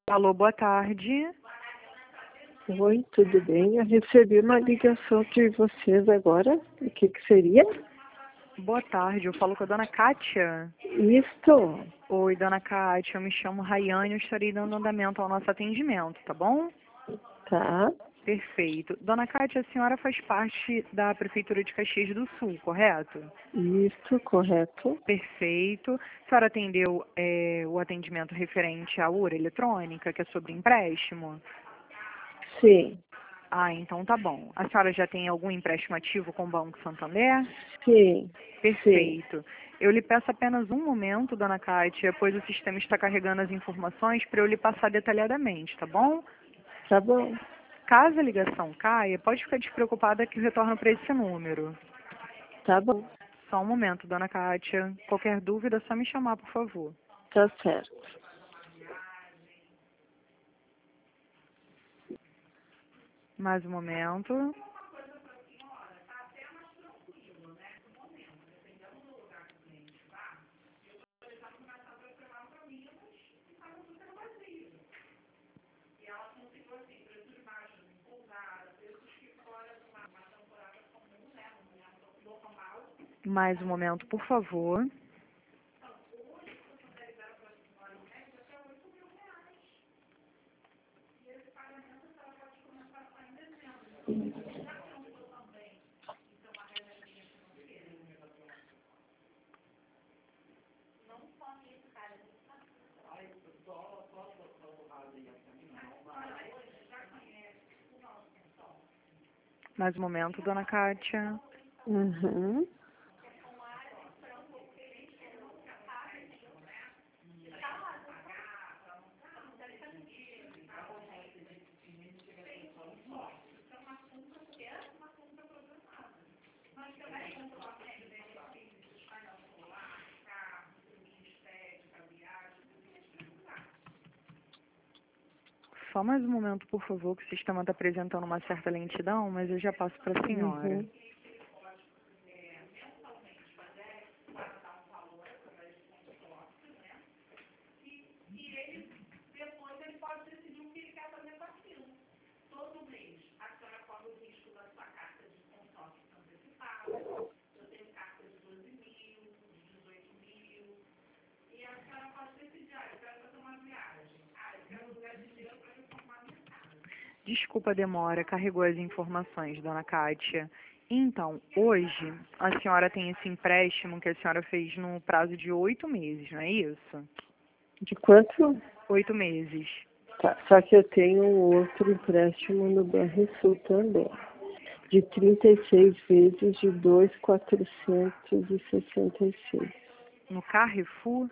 Alô, boa tarde. Oi, tudo bem? Eu recebi uma ligação de vocês agora. O que seria? Boa tarde, eu falo com a dona Kátia. Isto. Oi, dona Kátia, eu me chamo Rayane, eu estarei dando andamento ao nosso atendimento, tá bom? Tá. Perfeito. Dona Kátia, a senhora faz parte da Prefeitura de Caxias do Sul, correto? Isso, correto. Perfeito. A senhora atendeu o atendimento referente à URA eletrônica, que é sobre empréstimo? Sim. Ah, então tá bom. A senhora já tem algum empréstimo ativo com o Banco Santander? Sim. Sim. Perfeito. Eu lhe peço apenas um momento, dona Kátia, pois o sistema está carregando as informações para eu lhe passar detalhadamente, tá bom? Tá bom. Caso a ligação caia, pode ficar despreocupada que eu retorno para esse número. Tá bom. Só um momento, dona Kátia. Qualquer dúvida é só me chamar, por favor. Tá certo. Mais um momento. Mais um momento, por favor. Mais um momento, dona Kátia. Uhum. Só mais um momento, por favor, que o sistema está apresentando uma certa lentidão, mas eu já passo para a senhora. Uhum. Desculpa a demora, carregou as informações, dona Kátia. Então, hoje, a senhora tem esse empréstimo que a senhora fez no prazo de 8 meses, não é isso? De quanto? 8 meses. Tá. Só que eu tenho um outro empréstimo no BRSul também. De 36 vezes de 2.466. No Carrefour?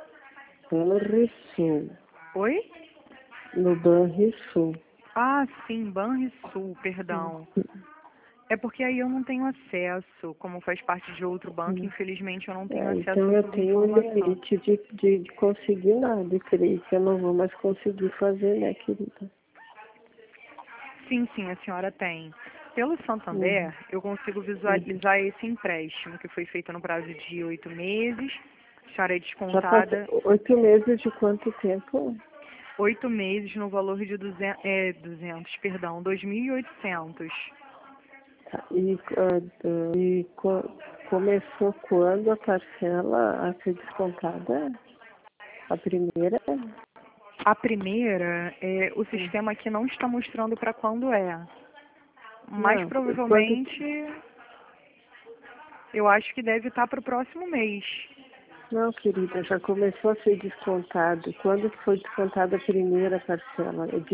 BRSul. Oi? No BRSul. Ah, sim, Banrisul, perdão. É porque aí eu não tenho acesso, como faz parte de outro banco, infelizmente eu não tenho acesso Então a eu essas tenho um informações. limite de conseguir nada. Eu creio que eu não vou mais conseguir fazer, né, querida? Sim, sim, a senhora tem. Pelo Uhum. Santander, eu consigo Uhum. visualizar esse empréstimo que foi feito no prazo de 8 meses. A senhora é Já passou descontada 8 meses de quanto tempo? 8 meses no valor de 200, perdão, 2.800. Tá. Começou quando a parcela a ser descontada? A primeira? A primeira, o Hum. sistema aqui não está mostrando para quando é. Mas Não, quando. provavelmente eu acho que deve estar para o próximo mês. Não, querida, já começou a ser descontado. Quando que foi descontada a primeira parcela? É de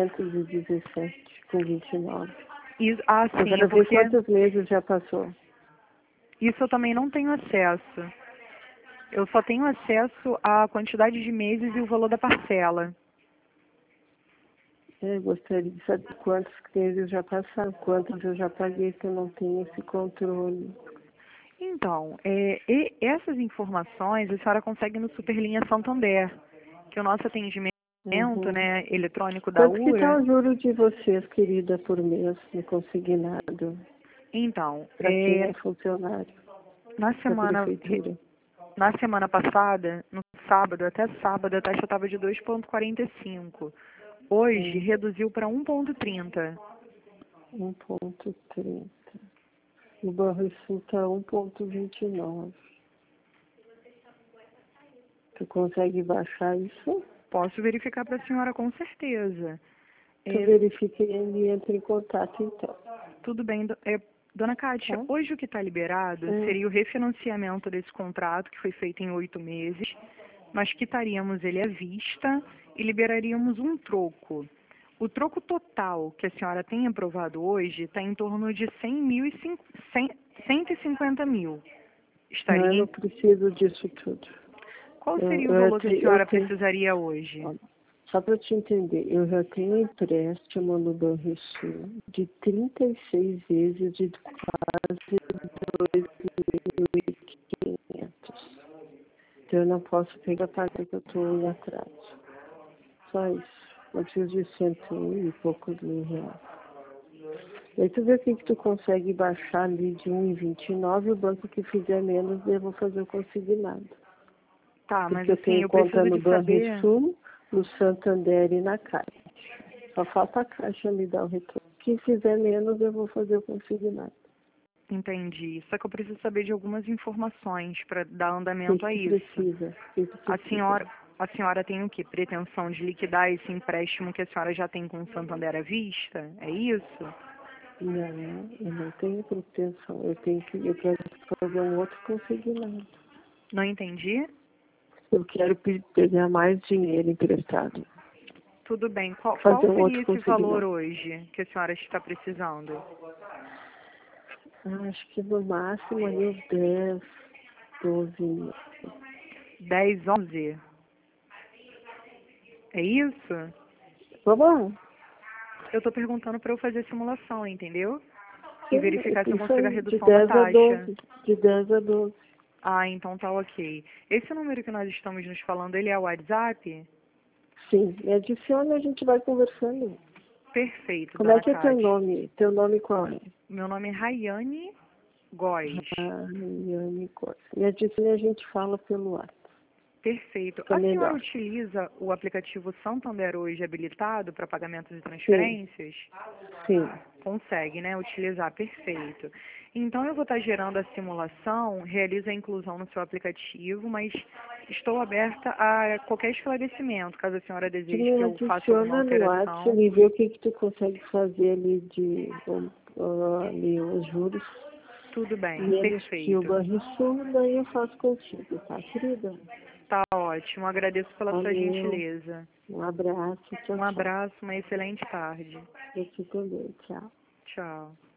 517,29. Eu Sim, é quero ver porque quantos meses já passou. isso eu também não tenho acesso. Eu só tenho acesso à quantidade de meses e o valor da parcela. Eu gostaria de saber quantos meses já passaram, quantos eu já paguei, que eu não tenho esse controle. Então, e essas informações a senhora consegue no Superlinha Santander, que é o nosso atendimento, Uhum. né, eletrônico da Quanto que está URA. o juro de vocês, querida, por mês, no consignado, Então, para quem é funcionário na da semana prefeitura? Na semana passada, no sábado, até sábado, a taxa estava de 2,45. Hoje, reduziu para 1,30. 1,30. O Banrisul está 1,29. Tu consegue baixar isso? Posso verificar para a senhora com certeza. Tu verifica e entra em contato, então. Tudo bem, dona Kátia, Tá? hoje o que está liberado seria o refinanciamento desse contrato, que foi feito em 8 meses. Nós quitaríamos ele à vista e liberaríamos um troco. O troco total que a senhora tem aprovado hoje está em torno de 150 mil. Não, eu Estaria... não preciso disso tudo. Qual seria o valor que a senhora precisaria hoje? Só para te entender, eu já tenho um empréstimo no Banrisul de 36 vezes de quase 2.500. Então eu não posso pegar para que eu estou em atraso. Só isso. Eu preciso de 100 e poucos mil reais. E aí tu vê o que tu consegue baixar ali de 1,29, o banco que fizer menos, eu vou fazer o consignado. Tá, mas porque assim, eu tenho eu conta preciso no de saber... Banrisul, no Santander e na Caixa. Só falta a Caixa me dar o retorno. Quem fizer menos, eu vou fazer o consignado. Entendi. Só que eu preciso saber de algumas informações para dar andamento a isso. Precisa? A senhora tem o quê? Pretensão de liquidar esse empréstimo que a senhora já tem com o Santander à vista? É isso? Não, eu não tenho pretensão. Eu quero fazer um outro consignado. Não entendi? Eu quero pegar mais dinheiro emprestado. Tudo bem. Qual Fazer um seria outro esse valor consignado. hoje que a senhora está precisando? Acho que no máximo ali uns 10, 12 mil. 10, 11? É isso? Vamos lá. Eu estou perguntando para eu fazer simulação, entendeu? E verificar se eu Isso consigo a aí, de redução da 10 a taxa. 12. De 10 a 12. Ah, então tá ok. Esse número que nós estamos nos falando, ele é o WhatsApp? Sim, me adiciona e a gente vai conversando. Perfeito, Como é dona que é teu Kátia. nome? Teu nome qual é? Meu nome é Rayane Góes. Rayane Costa. Me adiciona e a gente fala pelo WhatsApp. Perfeito. Fica A senhora melhor. utiliza o aplicativo Santander hoje habilitado para pagamentos e transferências? Sim. Consegue, né? Utilizar, perfeito. Então eu vou estar gerando a simulação, realizo a inclusão no seu aplicativo, mas estou aberta a qualquer esclarecimento, caso a senhora Tu deseje me que eu faça alguma adiciona no WhatsApp alteração. e vê o que tu consegue fazer ali ali os juros. Tudo bem, Menos que o perfeito. Banrisul, daí eu faço contigo, tá, querida? Tá ótimo, agradeço pela sua Valeu. gentileza. Um abraço. Tchau, Um tchau. abraço, uma excelente tarde. Eu fico bem. Tchau. Tchau.